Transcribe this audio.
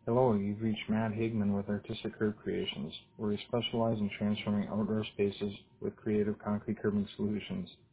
Hello, you've reached Matt Hagman with Artistic Curb Creations, where we specialize in transforming outdoor spaces with creative concrete curbing solutions.